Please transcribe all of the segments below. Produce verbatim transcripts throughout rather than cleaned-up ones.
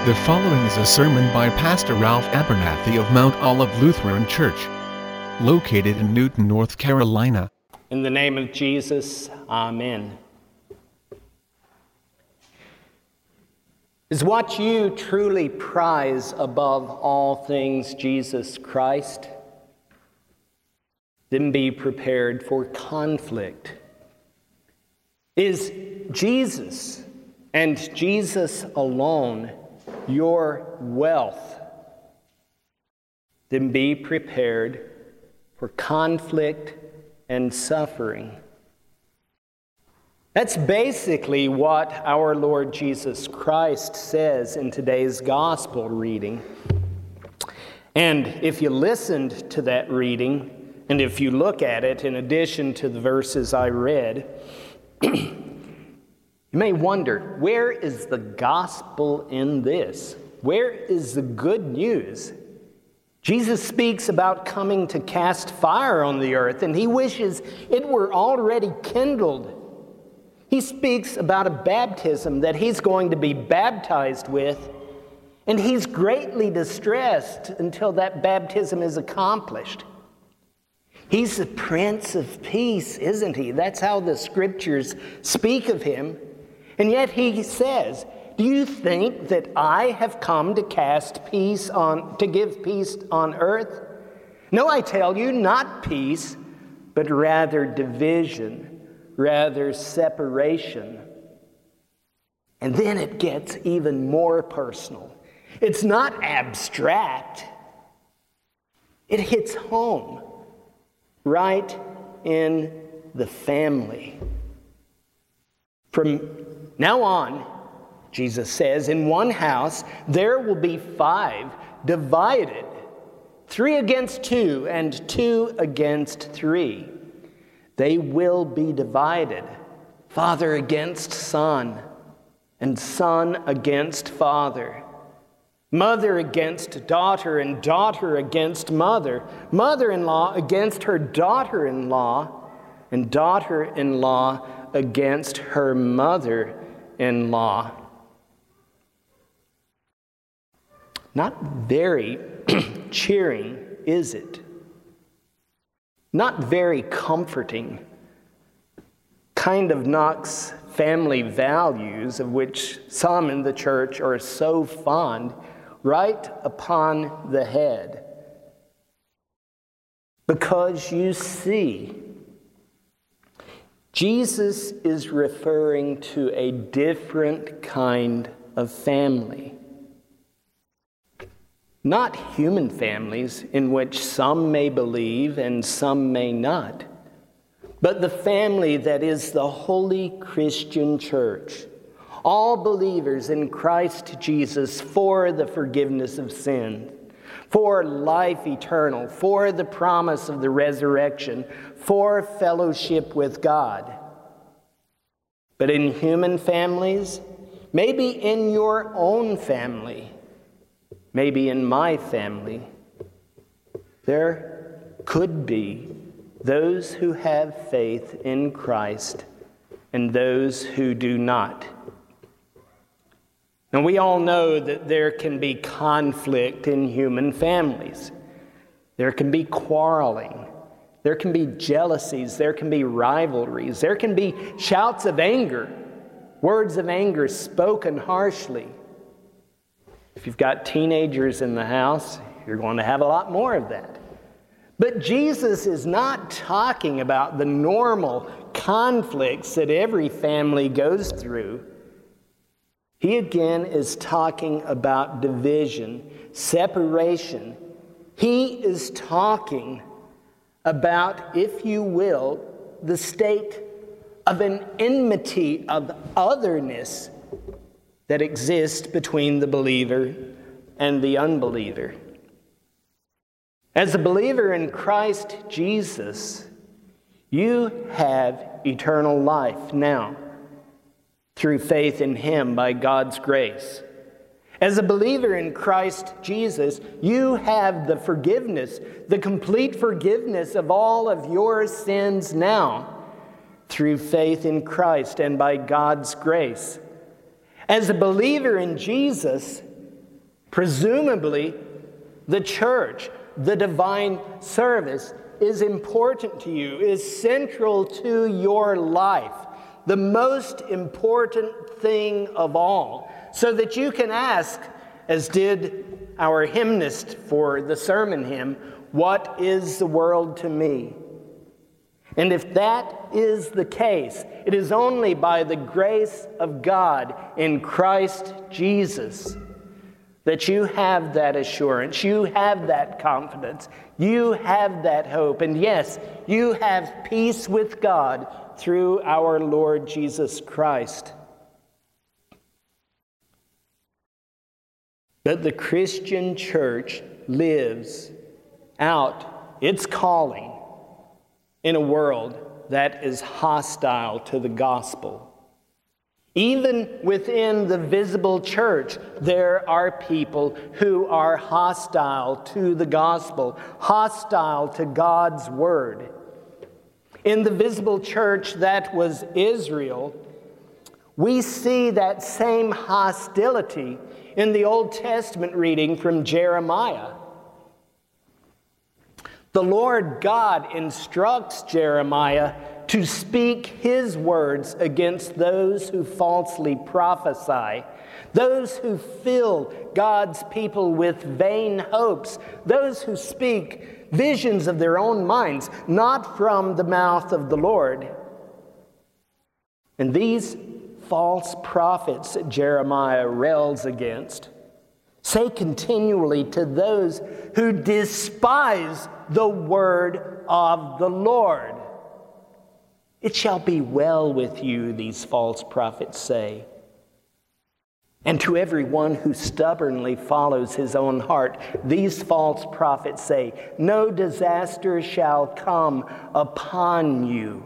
The following is a sermon by Pastor Ralph Abernathy of Mount Olive Lutheran Church, located in Newton, North Carolina. In the name of Jesus, amen. Is what you truly prize above all things Jesus Christ? Then be prepared for conflict. Is Jesus and Jesus alone your wealth? Then be prepared for conflict and suffering. That's basically what our Lord Jesus Christ says in today's gospel reading. And if you listened to that reading, and if you look at it in addition to the verses I read, you may wonder, where is the gospel in this? Where is the good news? Jesus speaks about coming to cast fire on the earth, and he wishes it were already kindled. He speaks about a baptism that he's going to be baptized with, and he's greatly distressed until that baptism is accomplished. He's the Prince of Peace, isn't he? That's how the scriptures speak of him. And yet he says, do you think that I have come to cast peace on, to give peace on earth? No, I tell you, not peace, but rather division, rather separation. And then it gets even more personal. It's not abstract. It hits home, right in the family. From now on, Jesus says, in one house there will be five divided, three against two and two against three. They will be divided, father against son, and son against father, mother against daughter, and daughter against mother, mother-in-law against her daughter-in-law, and daughter-in-law against her mother-in-law. Not very cheering, is it? Not very comforting. Kind of knocks family values, of which some in the church are so fond, right upon the head. Because you see, Jesus is referring to a different kind of family. Not human families in which some may believe and some may not, but the family that is the Holy Christian Church, all believers in Christ Jesus for the forgiveness of sin, for life eternal, for the promise of the resurrection, for fellowship with God. But in human families, maybe in your own family, maybe in my family, there could be those who have faith in Christ and those who do not. Now, we all know that there can be conflict in human families. There can be quarreling. There can be jealousies. There can be rivalries. There can be shouts of anger, words of anger spoken harshly. If you've got teenagers in the house, you're going to have a lot more of that. But Jesus is not talking about the normal conflicts that every family goes through. He again is talking about division, separation. He is talking about, if you will, the state of an enmity, of otherness that exists between the believer and the unbeliever. As a believer in Christ Jesus, you have eternal life now through faith in Him by God's grace. As a believer in Christ Jesus, you have the forgiveness, the complete forgiveness of all of your sins now through faith in Christ and by God's grace. As a believer in Jesus, Presumably, the church, the divine service, is important to you, is central to your life, the most important thing of all, so that you can ask, as did our hymnist for the sermon hymn, "What is the world to me?" And if that is the case, it is only by the grace of God in Christ Jesus that you have that assurance, you have that confidence, you have that hope, and yes, you have peace with God through our Lord Jesus Christ. But the Christian church lives out its calling in a world that is hostile to the gospel. Even within the visible church, there are people who are hostile to the gospel, hostile to God's word. In the visible church that was Israel, we see that same hostility in the Old Testament reading from Jeremiah. The Lord God instructs Jeremiah to speak his words against those who falsely prophesy, those who fill God's people with vain hopes, those who speak visions of their own minds, not from the mouth of the Lord. And these false prophets that Jeremiah rails against say continually to those who despise the word of the Lord, "It shall be well with you," these false prophets say. And to everyone who stubbornly follows his own heart, these false prophets say, "No disaster shall come upon you."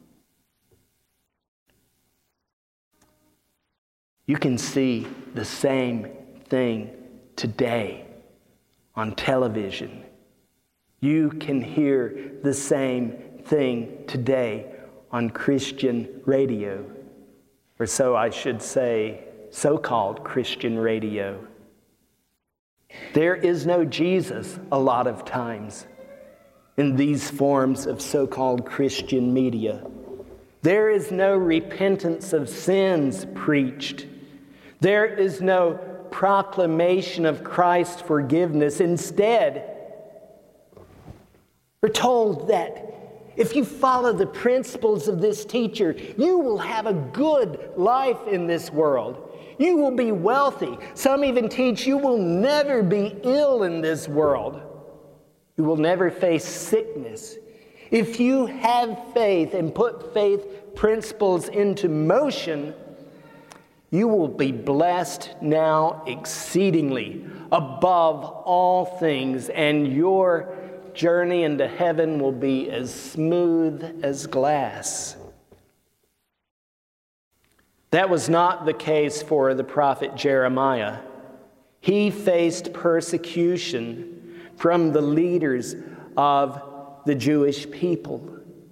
You can see the same thing today on television. You can hear the same thing today on Christian radio, or so I should say, so-called Christian radio. There is no Jesus a lot of times in these forms of so-called Christian media. There is no repentance of sins preached. There is no proclamation of Christ's forgiveness. Instead, we're told that if you follow the principles of this teacher, you will have a good life in this world. You will be wealthy. Some even teach you will never be ill in this world. You will never face sickness. If you have faith and put faith principles into motion, you will be blessed now exceedingly above all things, and your journey into heaven will be as smooth as glass. That was not the case for the prophet Jeremiah. He faced persecution from the leaders of the Jewish people.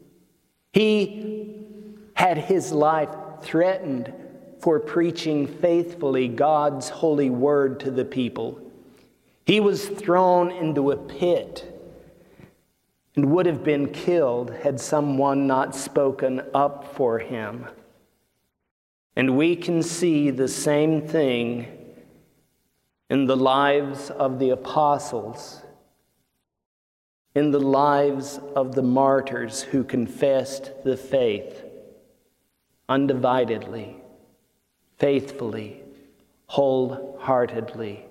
He had his life threatened for preaching faithfully God's holy word to the people. He was thrown into a pit and would have been killed had someone not spoken up for him. And we can see the same thing in the lives of the apostles, in the lives of the martyrs who confessed the faith undividedly, faithfully, wholeheartedly.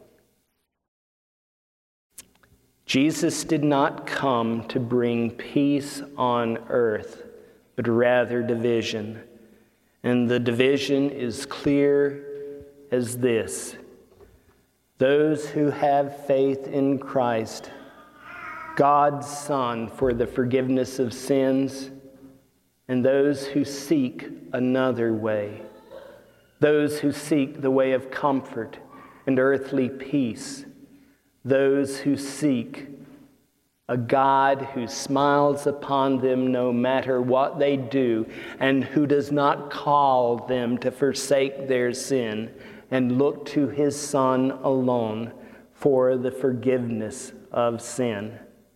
Jesus did not come to bring peace on earth, but rather division. And the division is clear as this: those who have faith in Christ, God's Son, for the forgiveness of sins, and those who seek another way, those who seek the way of comfort and earthly peace, those who seek a God who smiles upon them no matter what they do, and who does not call them to forsake their sin and look to his Son alone for the forgiveness of sin.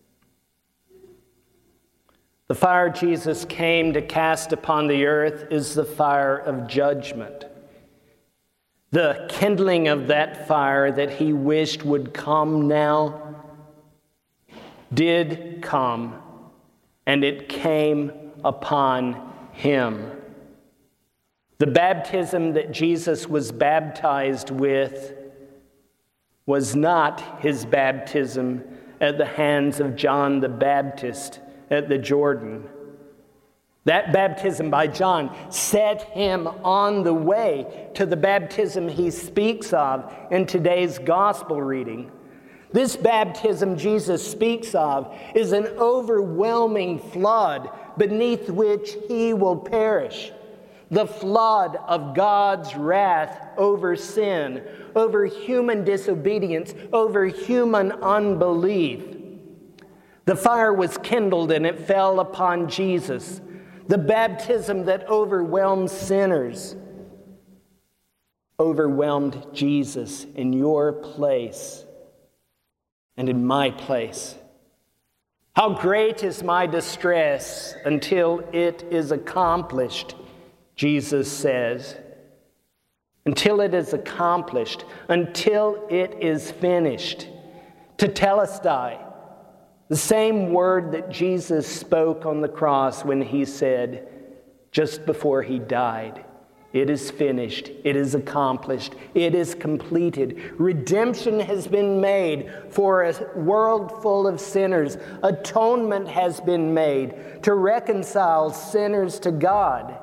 The fire Jesus came to cast upon the earth is the fire of judgment. The kindling of that fire that he wished would come now did come, and it came upon him. The baptism that Jesus was baptized with was not his baptism at the hands of John the Baptist at the Jordan. That baptism by John set him on the way to the baptism he speaks of in today's gospel reading. This baptism Jesus speaks of is an overwhelming flood beneath which he will perish. The flood of God's wrath over sin, over human disobedience, over human unbelief. The fire was kindled and it fell upon Jesus. The baptism that overwhelms sinners overwhelmed Jesus in your place and in my place. How great is my distress until it is accomplished, Jesus says. Until it is accomplished, until it is finished. Tetelestai, the same word that Jesus spoke on the cross when he said, just before he died, it is finished, it is accomplished, it is completed. Redemption has been made for a world full of sinners. Atonement has been made to reconcile sinners to God.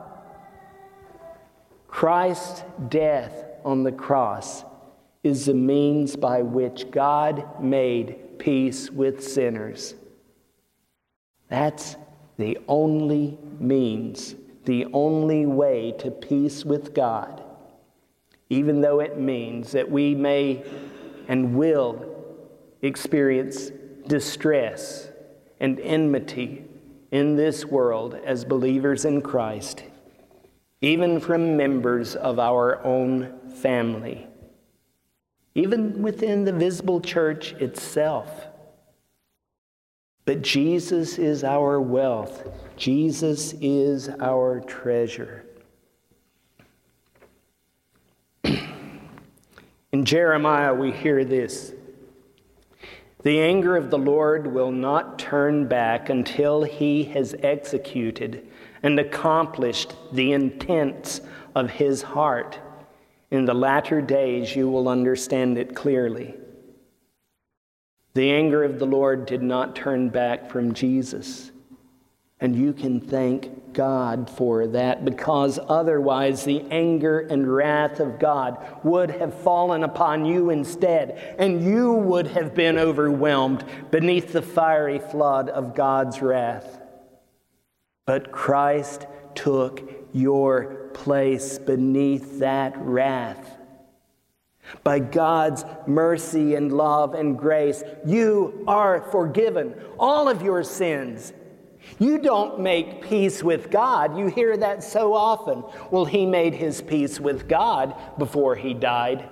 Christ's death on the cross is the means by which God made peace with sinners. That's the only means, the only way to peace with God, even though it means that we may and will experience distress and enmity in this world as believers in Christ, even from members of our own family, even within the visible church itself. But Jesus is our wealth. Jesus is our treasure. In Jeremiah, we hear this: the anger of the Lord will not turn back until he has executed and accomplished the intents of his heart. In the latter days you will understand it clearly. The anger of the Lord did not turn back from Jesus. And you can thank God for that, because otherwise the anger and wrath of God would have fallen upon you instead, and you would have been overwhelmed beneath the fiery flood of God's wrath. But Christ took your place beneath that wrath. By God's mercy and love and grace, you are forgiven all of your sins. You don't make peace with God. You hear that so often. Well, he made his peace with God before he died.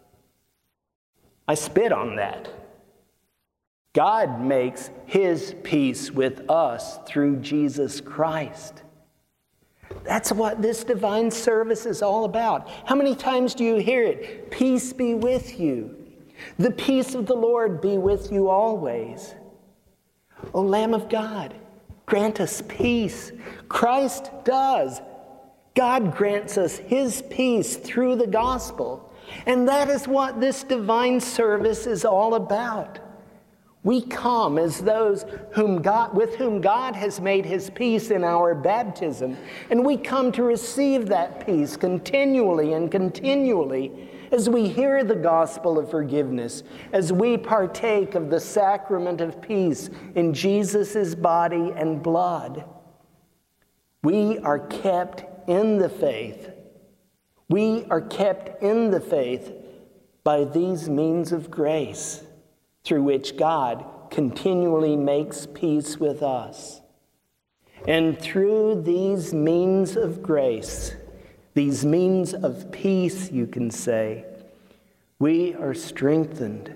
I spit on that. God makes his peace with us through Jesus Christ. That's what this divine service is all about. How many times do you hear it? Peace be with you. The peace of the Lord be with you always. O Lamb of God, grant us peace. Christ does. God grants us his peace through the gospel. And that is what this divine service is all about. We come as those whom God, with whom God has made his peace in our baptism, and we come to receive that peace continually and continually as we hear the gospel of forgiveness, as we partake of the sacrament of peace in Jesus' body and blood. We are kept in the faith. We are kept in the faith by these means of grace, through which God continually makes peace with us. And through these means of grace, these means of peace, you can say, we are strengthened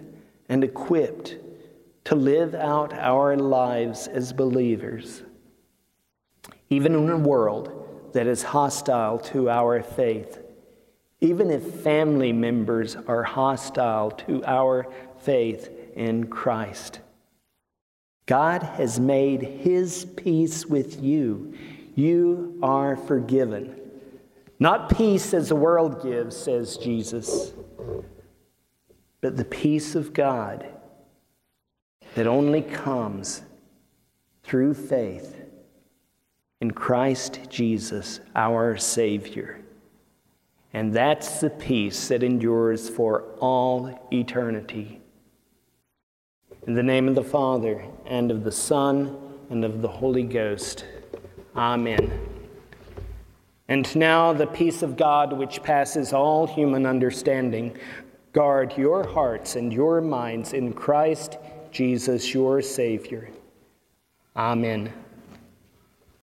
and equipped to live out our lives as believers, even in a world that is hostile to our faith, even if family members are hostile to our faith in Christ. God has made his peace with you. You are forgiven. Not peace as the world gives, says Jesus, but the peace of God that only comes through faith in Christ Jesus, our Savior. And that's the peace that endures for all eternity. In the name of the Father, and of the Son, and of the Holy Ghost. Amen. And now the peace of God, which passes all human understanding, guard your hearts and your minds in Christ Jesus, your Savior. Amen.